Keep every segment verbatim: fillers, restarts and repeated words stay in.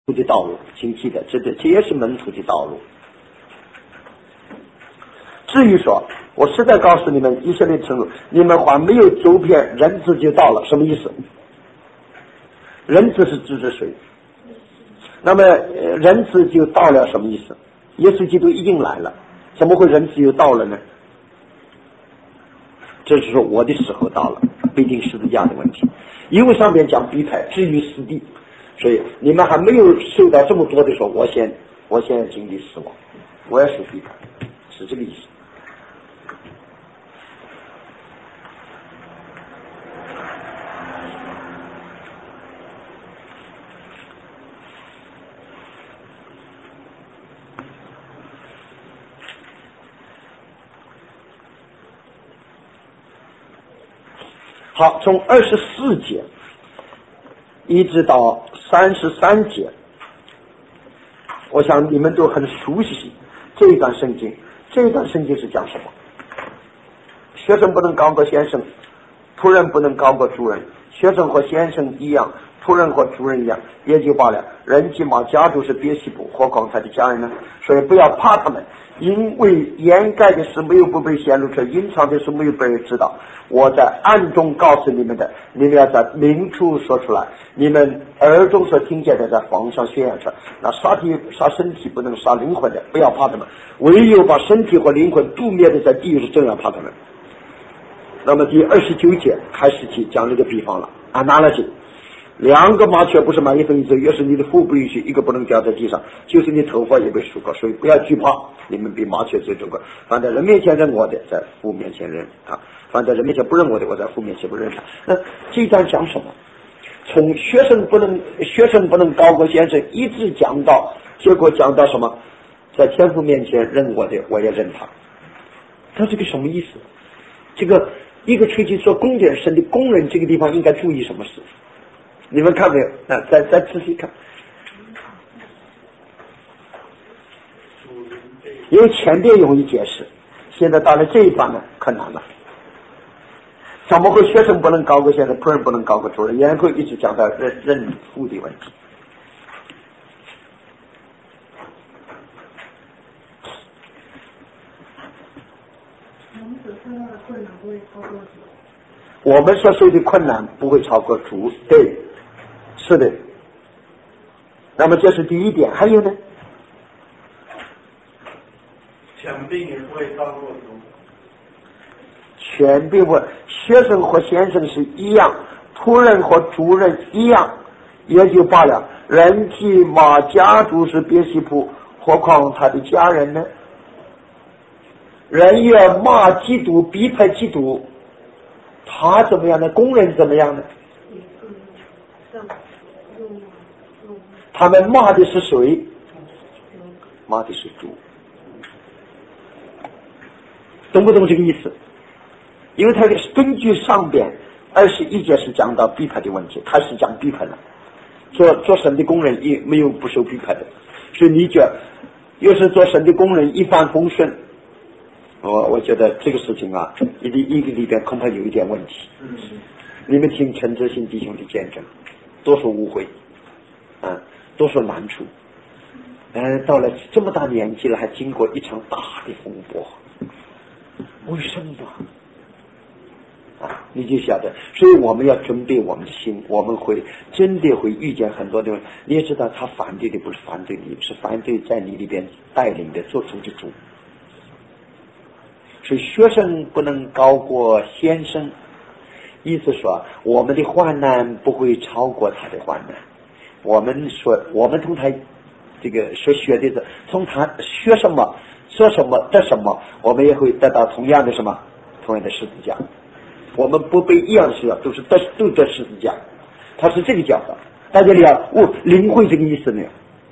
的道路，请记得，这这也是门徒的道路。至于说，我实在告诉你们，以色列城主，你们还没有走遍，人子就到了，什么意思？人子是指着谁？那么人子就到了，什么意思？耶稣基督已经来了，怎么会人子又到了呢？这是说我的时候到了，不一定十字架的问题，因为上面讲逼迫至于死地，所以你们还没有受到这么多的时候，我先我先经历死亡，我也是逼迫，是这个意思。好，从二十四节一直到三十三节，我想你们都很熟悉这一段圣经。这一段圣经是讲什么？学生不能高过先生，仆人不能高过主人。学生和先生一样，仆人和主人一样，也就罢了。人起码家族是别西卜，何况他的家人呢？所以不要怕他们，因为掩盖的事没有不被显露出来，隐藏的事没有被人知道。我在暗中告诉你们的，你们要在明处说出来。你们耳中所听见的，在房上宣扬出来。那杀体杀身体不能杀灵魂的，不要怕他们。唯有把身体和灵魂诛灭的，在地狱是正要怕他们。那么第二十九节开始起讲这个比方了。analogy， 两个麻雀不是买一分一分，越是你的腹不允许，一个不能掉在地上，就是你头发也被数过，所以不要惧怕，你们比麻雀最重要。反正人面前认我的，在父面前认他；反正人面前不认我的，我在父面前不认他。那这一章讲什么？从学生不能学生不能高过先生，一直讲到，结果讲到什么？在天父面前认我的，我也认他。那这个什么意思？这个一个吹气说公点神的工人，这个地方应该注意什么事？你们看没有？啊，再再仔细看，因为前边容易解释，现在到了这一段呢，可难了。怎么会学生不能高过先生，仆人不能高过主人？也会一直讲到认认父的问题。我们所受的困难不会超过主，对，是的。那么这是第一点，还有呢？ 权柄也不会超过主。 权柄不，学生和先生是一样，仆人和主人一样，也就罢了。人体马家族是别西卜，何况他的家人呢？人越骂基督，逼迫基督，他怎么样呢？工人怎么样呢？他们骂的是谁？骂的是主。懂不懂这个意思？因为他根据上边二十一节是讲到逼迫的问题，开始讲逼迫了。做做神的工人也没有不受逼迫的，所以你觉得要是做神的工人一帆风顺，我我觉得这个事情啊，一个一个里边恐怕有一点问题。你们听陈志新弟兄的见证，多少误会，啊，多少难处，呃，到了这么大年纪了，还经过一场大的风波，为什么啊？你就晓得，所以我们要准备我们的心，我们会真的会遇见很多的人。你也知道，他反对的不是反对你，是反对在你里边带领的做主的主。所以学生不能高过先生，意思说我们的患难不会超过他的患难。我们说我们从他这个所学的，从他学什么说什么得什么，我们也会得到同样的什么同样的十字架。我们不被一样的事，都是得都得十字架。他是这个教导，大家了我领会这个意思没有？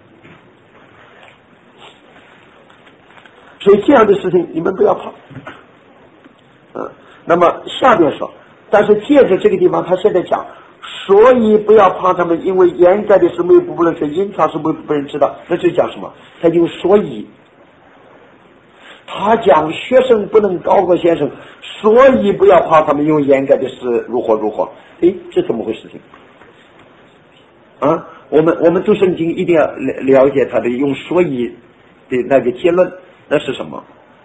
所以这样的事情你们不要怕。嗯，那么下边说，但是借着这个地方他现在讲，所以不要怕他们，因为掩盖的是没有不能说，隐藏是没有不人知道。那就讲什么？他就所以他讲学生不能高过先生，所以不要怕他们，因为掩盖的是如何如何。诶，这怎么回事情啊？ 我们我们读圣经一定要了了解他的用所以的那个结论，那是什么？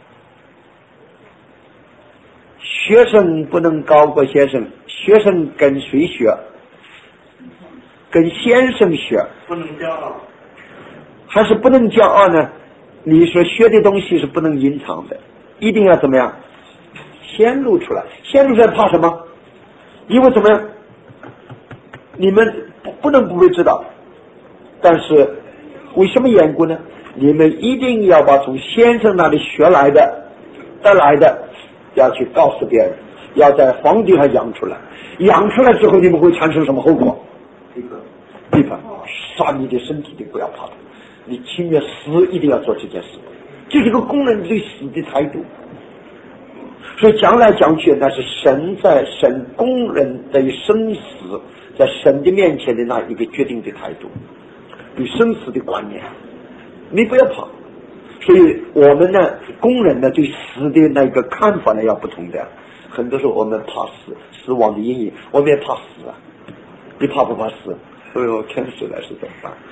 学生不能高过先生，学生跟谁学？跟先生学。 不能骄傲。 还是不能骄傲呢？你说学的东西是不能隐藏的，一定要怎么样？显露出来。显露出来怕什么？因为怎么样？你们不不能不会知道，但是为什么缘故呢？你们一定要把从先生那里学来的得来的要去告诉别人，要在皇帝上养出来。养出来之后，你们会产生什么后果？ 这个对吧？杀你的身体的不要怕的，你情愿死一定要做这件事，这是个工人对死的态度。所以讲来讲去，那是神在审工人的生死，在神的面前的那一个决定的态度，对生死的观念，你不要怕。所以我们呢，工人呢对死的那个看法呢要不同的。很多时候我们怕死，死亡的阴影，我们也怕死啊。你怕不怕死？哎呦，天死了是怎么办？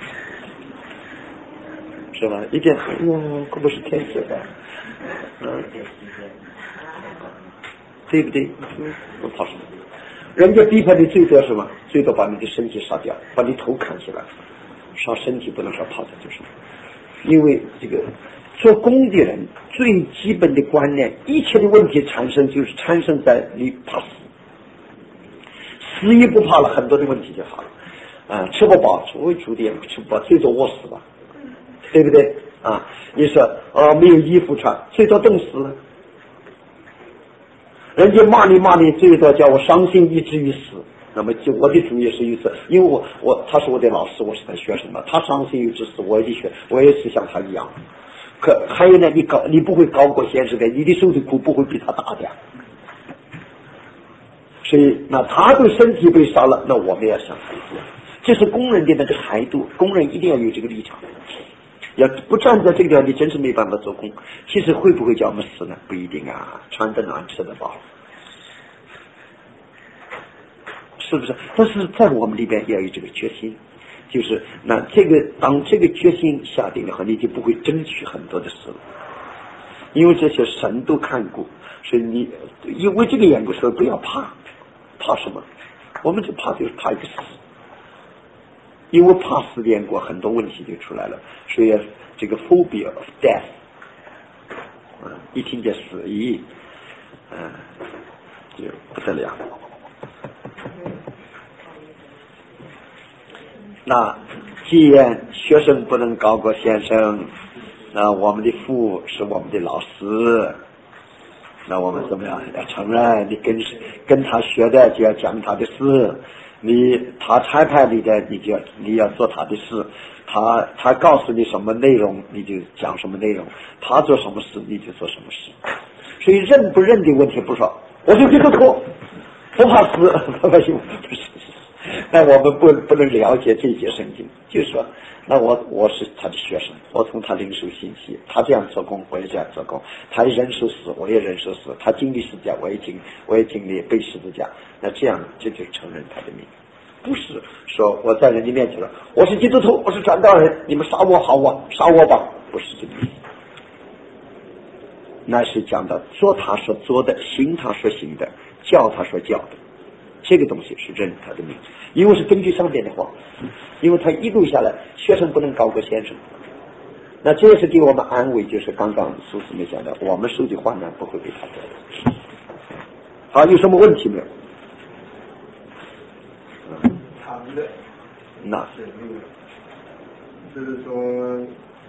是吧？一点哎呦，可不是天死的，嗯，对不对？不怕什么？人家逼迫你最多什么？最多把你的身体杀掉，把你头砍起来，杀身体不能杀怕的，就是。因为这个做工的人最基本的观念，一切的问题产生就是产生在你怕死，死也不怕了，很多的问题就好了。啊，吃不饱，为主的也吃不饱，最多饿死吧，对不对？啊，你说啊，没有衣服穿，最多冻死了。人家骂你骂你，最多叫我伤心以至于死。那么就我的主也是如此，因为我我他是我的老师，我是他学生嘛，他伤心以至死，我的学我也是像他一样。可还有呢，你高你不会高过先生的，你的受的苦不会比他大的。所以那他的身体被杀了，那我们也像他一样。这是工人的那个态度，工人一定要有这个立场。要不站在这个地方，你真是没办法做工。其实会不会叫我们死呢？不一定啊，穿得暖，吃得饱，是不是？但是在我们里边要有这个决心，就是那这个当这个决心下定了后，你就不会争取很多的事了，因为这些神都看过，所以你因为这个缘故说不要怕，怕什么？我们就怕就是怕一个死。因为怕死的缘故，很多问题就出来了，所以这个 phobia of death， 嗯，一听见死意，嗯，就不得了。那既然学生不能高过先生，那我们的父是我们的老师，那我们怎么样？要承认你跟跟他学的就要讲他的事。你他差派你的，你就要你要做他的事，他他告诉你什么内容，你就讲什么内容，他做什么事你就做什么事。所以认不认的问题不说，我就这个错，不怕死，不怕死，不是。那我们不不能了解这些圣经，就是说，那我我是他的学生，我从他领受信息，他这样做工，我也这样做工，他忍受死，我也忍受死，他经历十字架，我也经我也经历背十字架，那这样这就是承认他的命，不是说我在人家面前了，我是基督徒，我是传道人，你们杀我好啊，杀我吧，不是这个意思。那是讲到做他所做的，行他所行的，教他所教的。这个东西是认他的命，因为是根据上边的话，因为他一路下来，学生不能高过先生。那这也是给我们安慰，就是刚刚苏师妹讲的，我们受的患难不会被他得的。好，有什么问题没有？ 长的， 那就是说，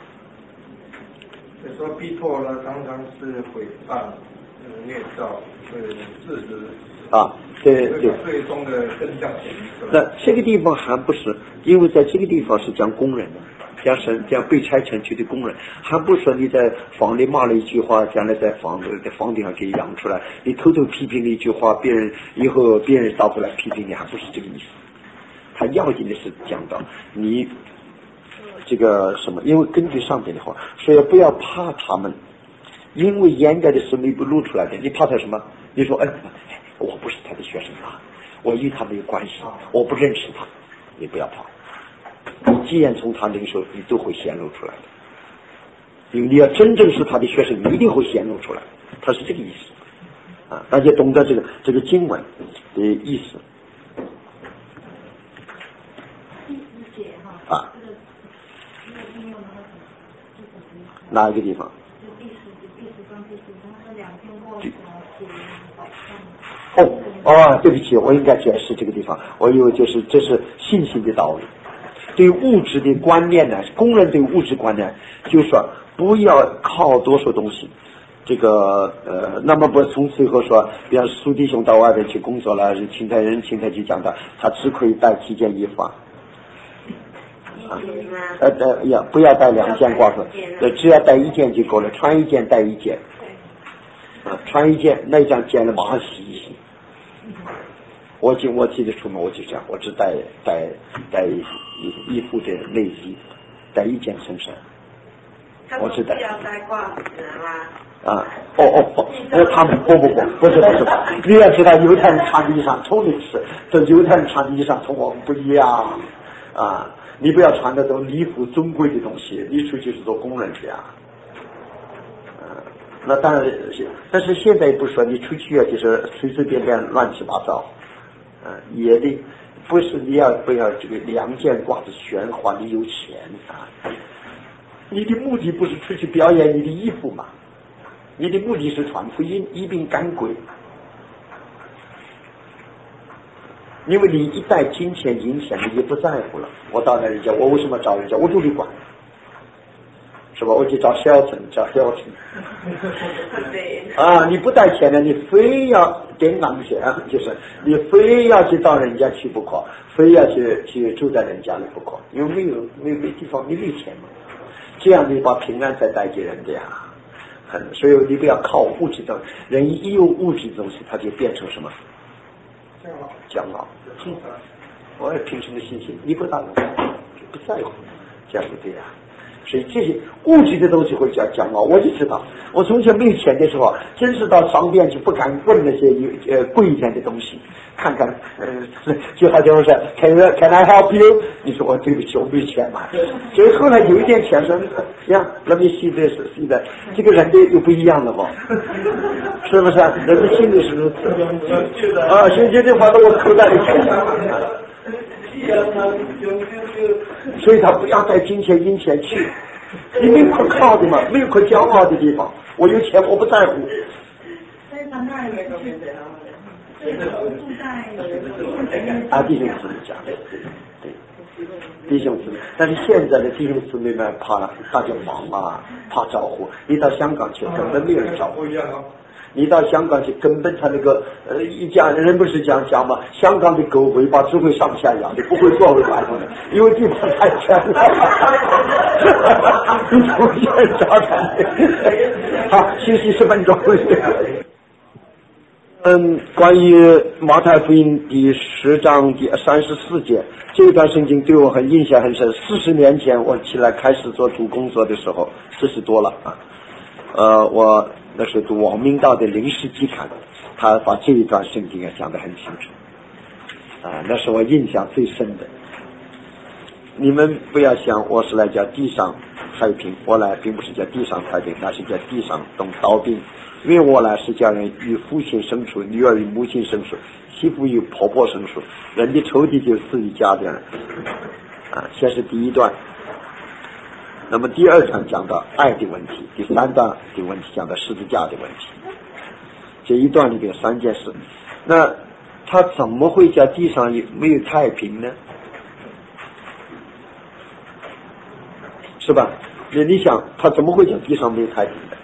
有时候逼迫呢，常常是诽谤、虐造、是事实。 啊，对对， 最终的真相。 那这个地方还不是，因为在这个地方是讲工人的，讲神讲被拆成去的工人，还不是说你在房里骂了一句话，将来在房子在房顶上给养出来，你偷偷批评了一句话，别人以后别人倒过来批评你，还不是这个意思。他要紧的是讲到你这个什么，因为根据上边的话，所以不要怕他们，因为掩盖的是你不露出来的，你怕他什么？你说哎。我不是他的学生啊，我与他没有关系，我不认识他，你不要怕。 你既然从他领受，你都会显露出来的。因为你要真正是他的学生，你一定会显露出来，他是这个意思啊！大家懂得这个这个经文的意思。 第四节哈啊，哪一个地方？ 就第十节、第十章、第十章，那两篇或者哦哦，对不起，我应该解释这个地方。我以为就是这是信心的道理。对物质的观念呢，工人对物质观念，就是说不要靠多少东西。这个呃，那么不从最后说，比方苏弟兄到外边去工作了，是青台人青台去讲的，他只可以带几件衣服啊。啊，呃呃呀，不要带两件挂钩，呃，只要带一件就够了，穿一件带一件，啊，穿一件那张件了马上洗一洗。我记我记得出门我就这样，我只带带带衣衣服的内衣，带一件衬衫，我只带。 要带褂子吗？啊，哦哦哦，不，他们不不不，不是不是，你要知道犹太人穿的衣裳从历史，这犹太人穿的衣裳同我们不一样啊。你不要穿的都礼服尊贵的东西，你出去是做工人的呀。啊，那当然是，但是现在不说你出去啊，就是随随便便乱七八糟，啊，也得不是你要不要这个两件褂子玄幻，你有钱啊。你的目的不是出去表演你的衣服嘛？你的目的是传福音，一并赶鬼。因为你一带金钱银钱，你就不在乎了。我到那人家，我为什么找人家？我就得管，是吧？我就找小陈，找小陈。啊，你不带钱呢，你非要点钢钱，就是你非要去到人家去不可，非要去去住在人家里不可，因为没有没有没地方，你没有钱嘛。这样你把平安再带给人家呀，很，所以你不要靠物质的，人一有物质的东西，他就变成什么？骄傲。我也凭什么信心？你不打不在乎，这样不对呀。所以这些物质的东西会叫骄傲。我就知道，我从前没有钱的时候，真是到商店去不敢问那些有呃贵一点的东西，看看呃，就好像我说 Can Can I help you？ 你说我对不起，我没钱嘛。所以后来有一点钱说，呀，那么现在是现在这个人的又不一样了吧？是不是？人的心里是如此啊。现在的话，到我口袋里去。所以他不要带金钱银钱去，你没有可靠的嘛，没有可骄傲的地方。我有钱我不在乎。啊，弟兄姊妹讲，对对，弟兄姊妹，但是现在的弟兄姊妹们怕大家忙啊，怕招呼。你到香港去，根本没有人招呼。你到香港去，根本他那个呃，一家人不是这样讲吗？香港的狗尾巴只会上下扬，你不会坐回来的，因为地方太全了。你出现找他，好，休息十分钟。嗯，关于马太福音第十章第三十四节这一段圣经对我很印象很深。四十年前我起来开始做主工作的时候，四十多了啊。呃，我那是读王明道的临时季刊，他把这一段圣经也讲得很清楚啊，那是我印象最深的。你们不要想我是来叫地上太平，我来并不是叫地上太平，那是叫地上动刀兵。因为我来是叫人与父亲生出，女儿与母亲生出，媳妇与婆婆生出，人的仇敌就是自己家的人啊。先是第一段。那么第二段讲到爱的问题，第三段的问题讲到十字架的问题。这一段里边有三件事，那他怎么会叫地上没有太平呢？是吧？那你想他怎么会叫地上没有太平呢？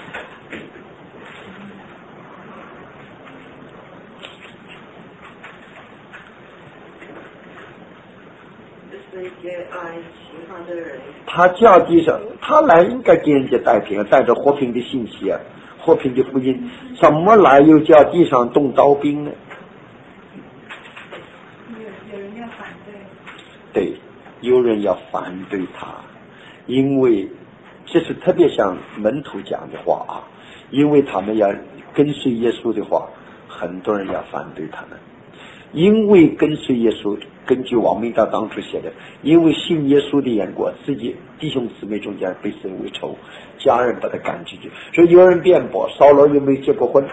他叫地上，他来应该给人家太平，带着和平的信息啊，和平的福音，怎么来又叫地上动刀兵呢？ 有人要反对。 对，有人要反对他，因为这是特别像门徒讲的话啊，因为他们要跟随耶稣的话，很多人要反对他们。 因为跟随耶稣，根据王明道当初写的，因为信耶稣的缘故，自己弟兄姊妹中间被视为仇，家人把他赶出去。所以有人辩驳，扫罗有没有结过婚？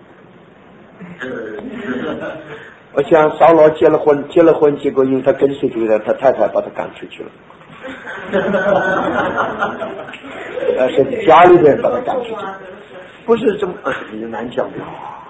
我想扫罗结了婚，结了婚，结果因为他跟随主的，他太太把他赶出去了。呃，是家里人把他赶出去，不是这么难讲的。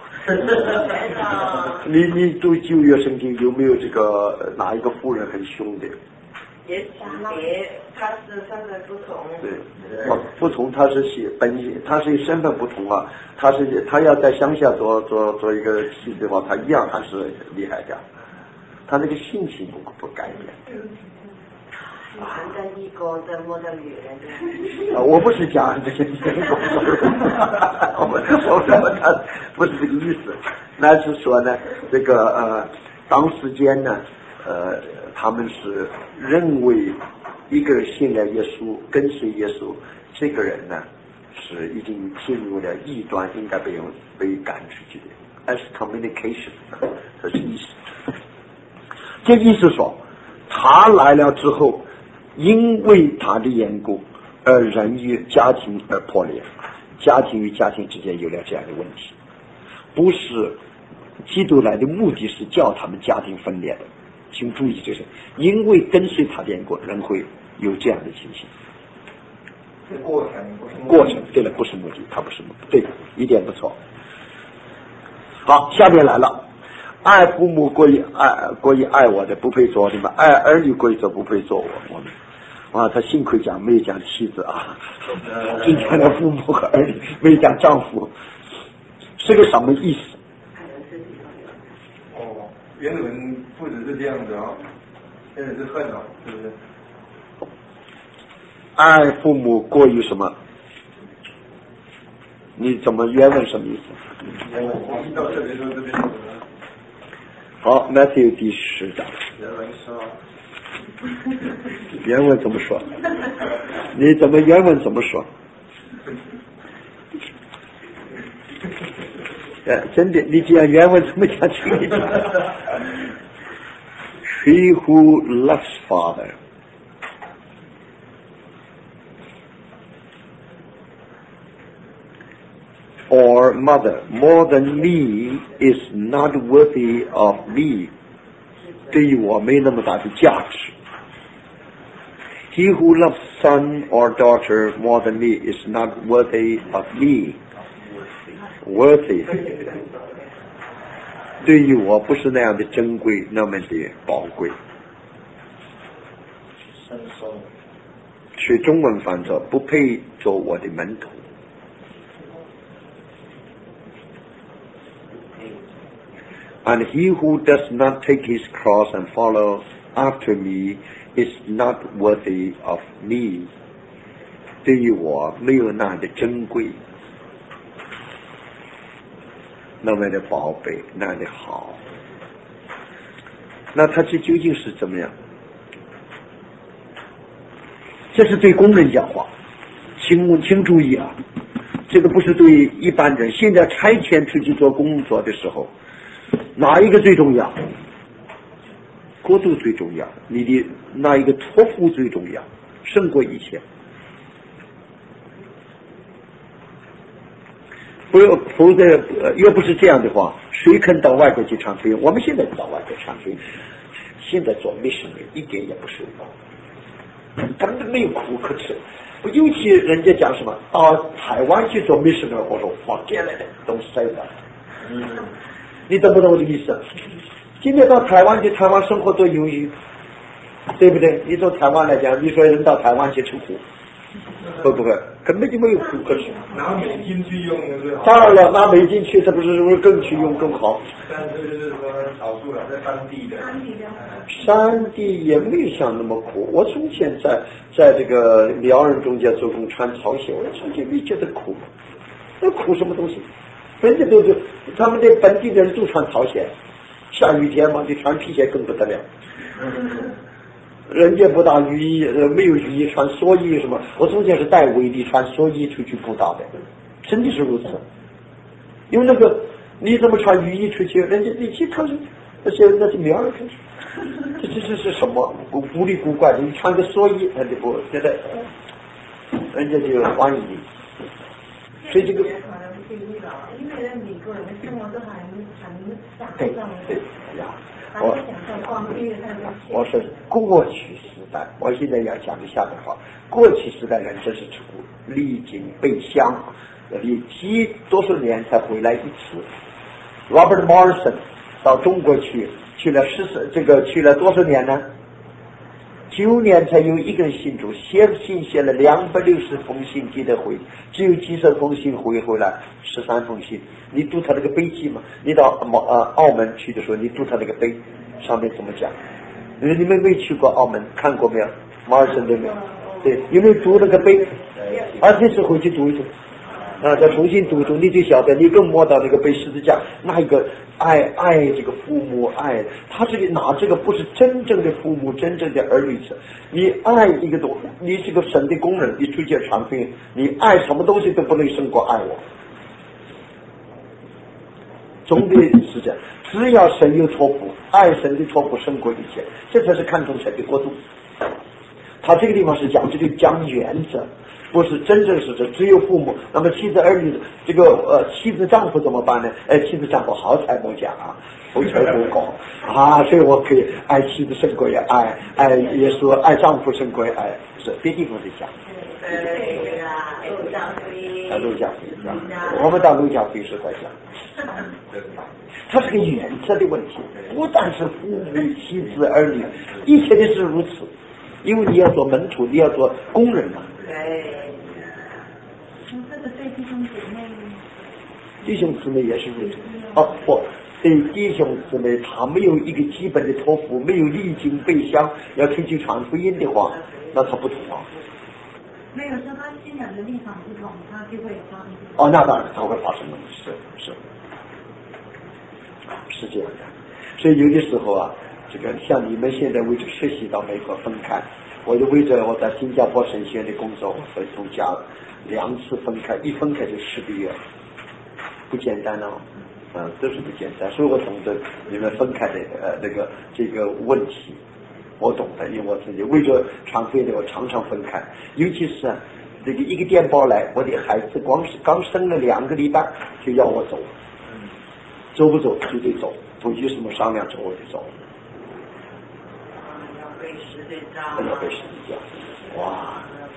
你你读旧约圣经有没有这个哪一个妇人很凶的？ 也也，他是身份不同。 对，不同，他是写本他是身份不同啊，他是他要在乡下做做做一个妻子的话，他一样还是厉害的，他那个性情不不改变。 男的一个的，我的女人。 啊，我不是讲这些，我我说他不是这个意思，那是说呢，这个呃，当时间呢，呃，他们是认为一个信了耶稣、跟随耶稣这个人呢，是已经进入了异端，应该被被赶出去的 ，excommunication， 这是意思。这意思说，他来了之后。因为他的缘故，而人与家庭而破裂，家庭与家庭之间有了这样的问题，不是基督来的目的是叫他们家庭分裂的，请注意，这是因为跟随他的缘故，人会有这样的情形。 过程， 过程，对了，不是目的，他不是目的，对，一点不错。好，下面来了。爱父母过于爱过于爱我的不配做我的嘛，爱儿女过于做不配做我我们啊，他幸亏讲没有讲妻子啊，今天的父母和儿女没有讲丈夫，是个什么意思？ 哦，原文不只是这样子啊，现在是恨啊，是不是？ 爱父母过于什么？你怎么原文什么意思？ 我一到这边说这边。 好 ，Matthew 第十章。 原文说， 原文怎么说？你怎么原文怎么说？哎，真的，你讲原文怎么讲清一点 ？He who loves father or mother more than me is not worthy of me， 对于我没那么大的价值。He who loves son or daughter more than me is not worthy of me， worthy 对于我不是那样的珍贵，那么的宝贵。取中文翻作不配做我的门徒。And he who does not take his cross and follow after me is not worthy of me。 对于我没有那样的珍贵，那么的宝贝，那样的好。那他这究竟是怎么样？这是对工人讲话，请请注意啊，这个不是对一般人。现在差遣出去做工作的时候，哪一个最重要？国度最重要，你的那一个托付最重要，胜过一切。不要，否则要不是这样的话，谁肯到外国去传福音？我们现在到外国传福音，现在做 missionary 一点也不受苦，根本没有苦可吃。尤其人家讲什么到台湾去做 missionary， 我说forget it， don't say that。嗯，你懂不懂我的意思？今天到台湾去，台湾生活多容易，对不对？你从台湾来讲，你说人到台湾去吃苦，会不会？根本就没有苦可吃。 拿美金去用的最好。 当然了，拿美金去，这不是不是更去用更好？ 但是就是说少数了，在当地的。 山地也没有像那么苦。我从前在在这个辽人中间做工穿草鞋，我从前没觉得苦。那苦什么东西？人家都是他们的本地的人都穿草鞋，下雨天嘛，你穿皮鞋更不得了。人家不打雨衣，呃，没有雨衣穿蓑衣什么。我从前是带围的，穿蓑衣出去布道的，真的是如此。因为那个你怎么穿雨衣出去？人家你去看， 那是那是苗人，这这这是什么古里古怪的？你穿个蓑衣，他就不觉得，人家就欢迎你。所以这个， 可能不一样，因为在美国人的生活都很很享对受， 对呀， 我享受逛街， 我说过去时代，我现在要讲一下的话，过去时代人真是出历经北乡，历几多少年才回来一次。Robert Morrison 到中国去，去了十四，这个去了多少年呢？九年才有一个人信主，写信写了两百六十封信寄的回，只有几十封信回回来，十三封信。你读他那个碑记吗？你到呃澳门去的时候，你读他那个碑上面怎么讲？因为你们没去过澳门，看过没有？马尔森对没有？对，有没有读那个碑？啊，这次回去读一读。啊，再重新读一读，你就晓得，你更摸到那个背十字架，那一个爱爱这个父母爱，他这里拿这个不是真正的父母，真正的儿女者。你爱一个东，你是个神的工人，你出去传福音，你爱什么东西都不能胜过爱我。总的是这样，只要神有托付，爱神的托付胜过一切，这才是看重神的国度。他这个地方是讲这个讲原则。不是真正是这只有父母，那么妻子儿女这个呃妻子丈夫怎么办呢？哎，妻子丈夫好才不讲啊，不求不讲啊，所以我可以爱妻子胜过也爱爱也说爱丈夫胜过爱，是别地方在讲。 对呀，路加福音。 啊，路加福音，我们到路加福音是在讲，它是个原则的问题，不但是父母、妻子、儿女，一切都是如此，因为你要做门徒，你要做工人嘛。 对。 这个对弟兄姐妹， 弟兄姊妹也是如此。哦不，对弟兄姊妹，他没有一个基本的托付，没有历经背乡，要出去传福音的话，那他不同啊。 没有说他信仰的立场不同，他就会发生。 哦，那当然他会发生问题，是是是这样的。所以有的时候啊，这个像你们现在为了学习到美国分开。我就为着我在新加坡神学院的工作，我从家两次分开，一分开就十个月，不简单哦，嗯，都是不简单。所以我懂得你们分开的呃那个这个问题，我懂得，因为我自己为着传福音的，我常常分开，尤其是、啊、这个一个电报来，我的孩子光是刚生了两个礼拜就要我走，走不走就得走，不有什么商量，走我就走。要被十字架，哇！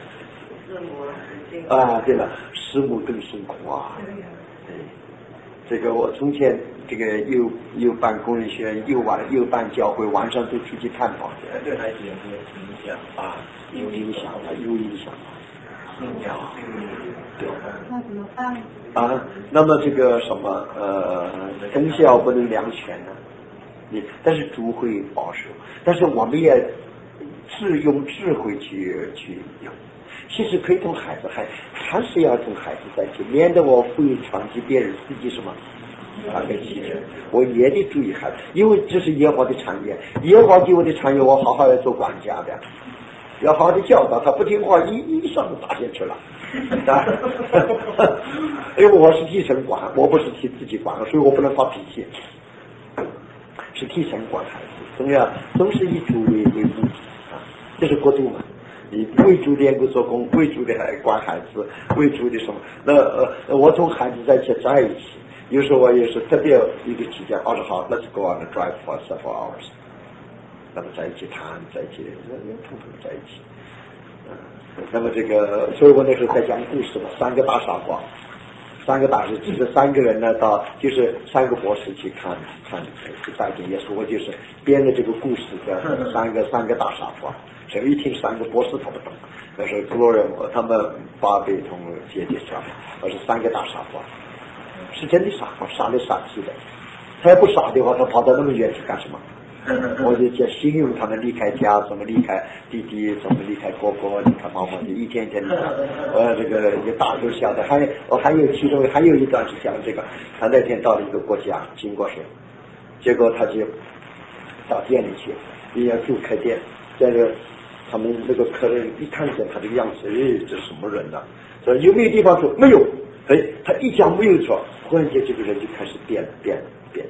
啊，对了，师母更辛苦啊。对，这个我从前这个又又办工人学院，又晚又办教会，晚上都出去探访， 对孩子有没有影响啊？有影响啊，有影响啊。啊，对。 那怎么办？ 啊，那么这个什么呃，功效不能两全呢、啊？你但是主会保守，但是我们也。是用智慧去去用，其实可以同孩子还还是要同孩子在一起，免得我会传给别人自己什么啊个气质。我也得注意孩子，因为这是耶和华的产业，耶和华给我的产业，我好好要做管家的，要好好的教导他，不听话一一上就打下去了。啊，因为我是替神管，我不是替自己管，所以我不能发脾气，是替神管孩子，总要总是以主为为目的。这是国度嘛？你为主的能够做工，为主的还管孩子，为主的什么？那呃，我同孩子在一起在一起，有时候我也是特别一个期间，我说好 ，Let's go on a drive for several hours， 那么在一起谈，在一起，通通在一起。嗯，那么这个，所以我那时候在讲故事嘛，三个大傻瓜，三个大师，就是三个人呢，到就是三个博士去看看去拜见耶稣，我就是编的这个故事叫三个三个大傻瓜。谁一听三个博士他不懂，那是古人他们八辈同姐弟傻，而是三个大傻瓜，是真的傻瓜，傻里傻气的。他要不傻的话，他跑到那么远去干什么？我就讲形容他们离开家，怎么离开弟弟，怎么离开哥哥，离开妈妈，就一天天的。呃，这个有大有小的，还我还有其中还有一段是讲这个，他那天到了一个国家，经过谁，结果他就到店里去，也要住开店，在这他们那个客人一看见他这个样子，哎，这什么人呐、啊？说有没有地方住？没有。哎，他一讲没有错，忽然间这个人就开始变变变。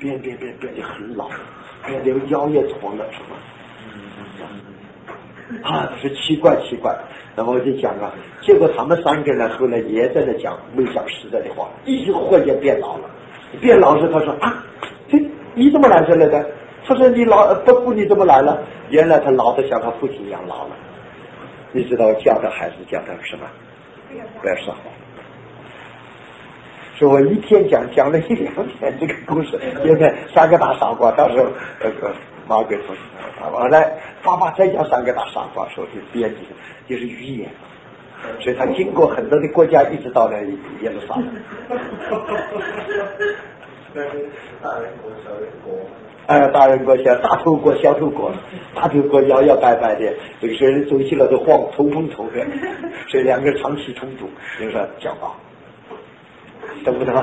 变变变变得很老，变得腰也驼了，是吧？啊，是奇怪奇怪。那么我就讲啊，结果他们三个人后来也在那讲，没讲实在的话，一直忽然间变老了。变老时他说啊，这你怎么来这来的？他说你老不父你怎么来了？原来他老的像他父亲一样老了。你知道教的孩子教的什么？不要说谎。所以我一天讲讲了一两天这个故事，因为三个大傻瓜，到时候那个马鬼同学完了，爸爸再讲三个大傻瓜，说是编辑就是语言，所以他经过很多的国家，一直到了耶路撒冷。 大人国、小人国。 哎，大人国小大头国小头国，大头国摇摇摆摆的，这个人走起来都晃头风头的，所以两个人长期冲突，就是讲话，懂不懂？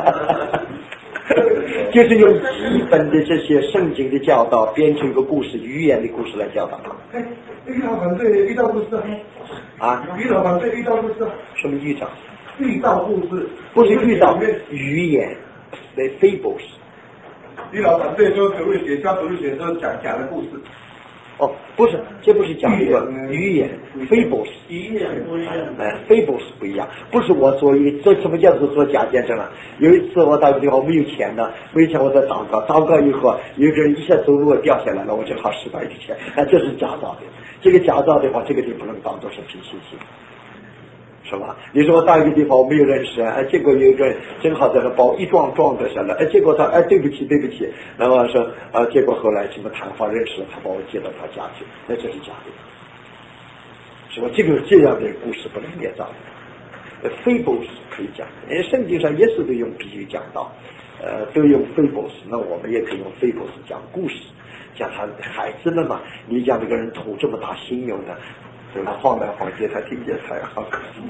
就是用基本的这些圣经的教导编成一个故事，语言的故事来教导他。 哎，遇到反对遇到故事啊？ 遇到反对遇到故事。 什么遇到？ 遇到故事， 不是遇到语言的 fables。 遇到反对说可不可以写教可不可以写说讲假的故事？ 哦，不是，这不是讲一个语言 fables， 语言不一样， 哎 fables 不一样，不是我做一这什么叫做做假见证啊？有一次我到一个地方没有钱呢，没有钱我在祷告，祷告以后有个人一下走路掉下来了，我正好拾到一个钱，哎，这是假造的，这个假造的话，这个就不能当做是凭信心。是吧？你说我到一个地方我没有认识，哎，结果有一个人正好在那包一撞撞着下来，哎，结果他哎对不起对不起，然后说啊，结果后来什么谈话认识了，他把我接到他家去，那这是假的，是吧？这个这样的故事不能捏造的 ，fables 可以讲，因为圣经上耶稣都用比喻讲到，呃，都用 fables， 那我们也可以用 fables 讲故事，讲他孩子们嘛，你讲这个人头这么大心有的。他晃来晃去，他听见才好。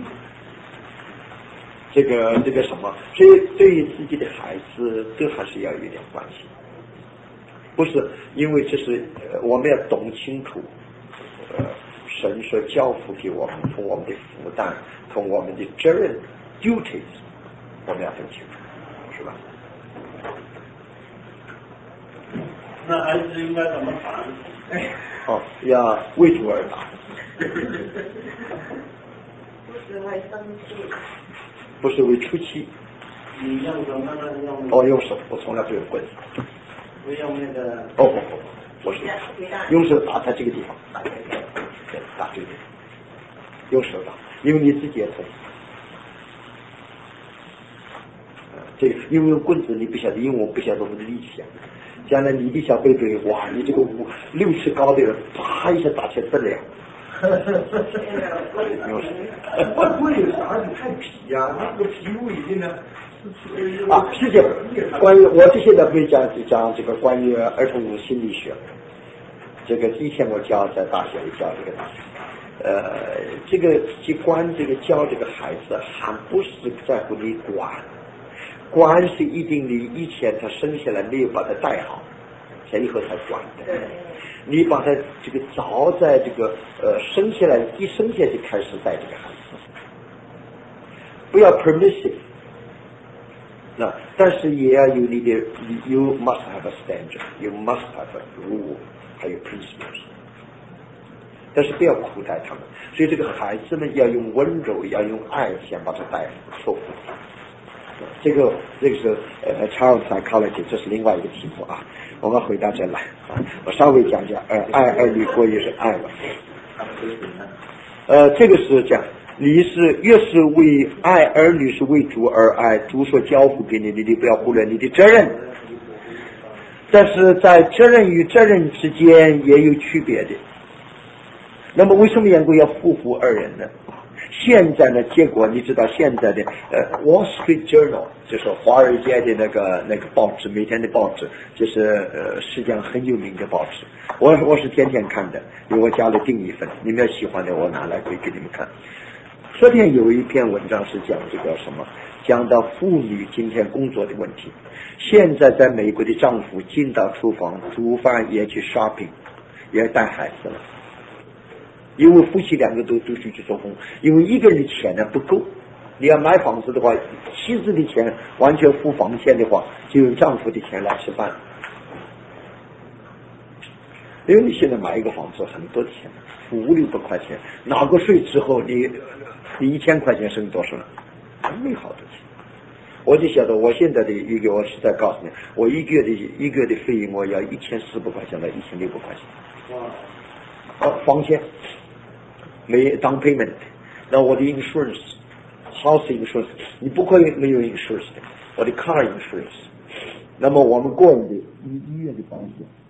这个这个什么，所以对于自己的孩子，都还是要有点关系。不是因为这是、呃、我们要懂清楚，呃，神所交付给我们，从我们的负担，从我们的责任 duties， 我们要分清楚，是吧？ 那孩子应该怎么谈？ 哎， 哦，要为主而打。 不是会生气， 不是为出气。 你用什么呢？用哦，用手，我从来不用棍子。 不用那个。 哦不不，我是用手打他这个地方，打这个地方，对，打这个地方，用手打，因为你自己也痛。这个因为用棍子你不晓得，因为我不晓得我们的力气啊。将来你的小贝贝，哇，你这个五六尺高的人，啪一下打起来不了。 会不会有小孩子太皮呀、啊？那个皮肤已经呢？ 啊，是这样。关于我这现在会讲讲这个关于儿童心理学。这个以前我教在大学里教这个，呃，这个机关这个教这个孩子，还不是在乎你管，管是一定你以前他生下来没有把他带好，才以后才管的。你把他这个早在这个呃生下来一生下就开始带这个孩子，不要 permissive， 那但是也要有你的 you must have a standard， you must have a rule， 还有 principles， 但是不要苦待他们，所以这个孩子们要用温柔，要用爱先把他带说服。这个这个是呃 child psychology， 这是另外一个题目啊。我们回到这来啊，我稍微讲讲呃爱儿女过于是爱了。呃，这个是讲你是越是为爱儿女是为主而爱，主所交付给你的，你不要忽略你的责任。但是在责任与责任之间也有区别的。那么为什么严格要夫妇二人呢？现在呢，结果你知道现在的呃《Wall Street Journal》就是华尔街的那个那个报纸，每天的报纸，就是呃世界上很有名的报纸。我我是天天看的，因为我家里订一份，你们要喜欢的我拿来可以给你们看。昨天有一篇文章是讲这个什么，讲到妇女今天工作的问题。现在在美国的丈夫进到厨房煮饭也去 shopping， 也带孩子了。因为夫妻两个都都出去做工，因为一个人的钱呢不够， 你要买房子的话，妻子的钱完全付房钱的话，就用丈夫的钱来吃饭。因为你现在买一个房子很多钱，五六百块钱，拿个税之后，你你一千块钱剩多少？没好多钱。我就晓得，我现在的一个，我实在告诉你，我一个月的一个月的费用，我要一千四百块钱到一千六百块钱。 哇！ 哦，房钱没当 payment， 那我的 insurance。House insurance， 你不可以没有 insurance 的，我的 car insurance， 那么我们个人的医医院的保险。